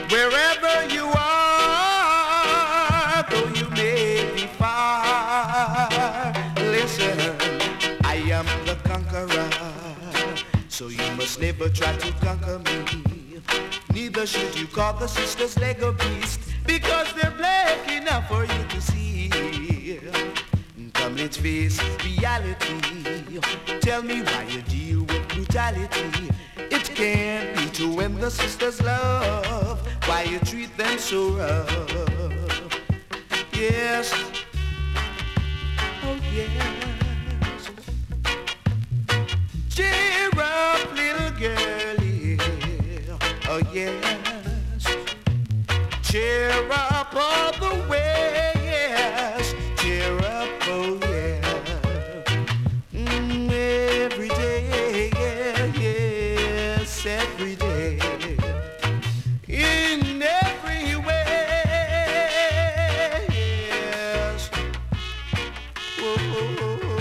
Wherever you are, though you may be far, listen, I am the conqueror, so you must never try to conquer me. Neither should you call the sisters Lego beast, because they're black enough for you to see. Come, let's face reality. Tell me why you deal with brutality. It can't be to win the sisters' love. Why you treat them so rough? Yes, oh yes. Cheer up, little girlie. Oh yes. Cheer up all the way. Yes. Cheer up, oh yeah. Every day, yes, every day. In every way, yes. Whoa.